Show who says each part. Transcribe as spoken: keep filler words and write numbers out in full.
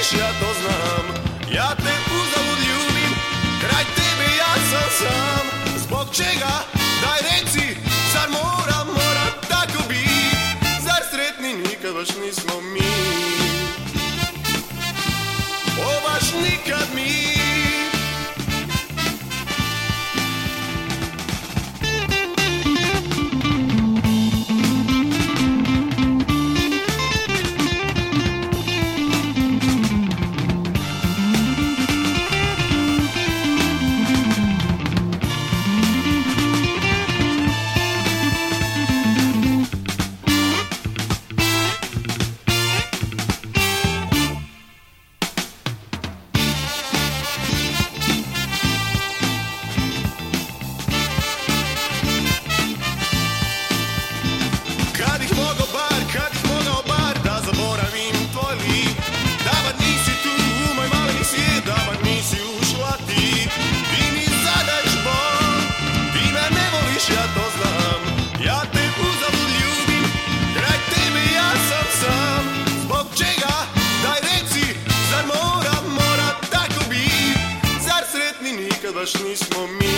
Speaker 1: voliš, ja to znam. Ja te uzalud ljubim, kraj tebe ja sam sam. Zbog čega, daj reci, zar mora, mora tako bit? Zar sretni nikad baš nismo mi? O, baš nikad mi. Baš nismo mi.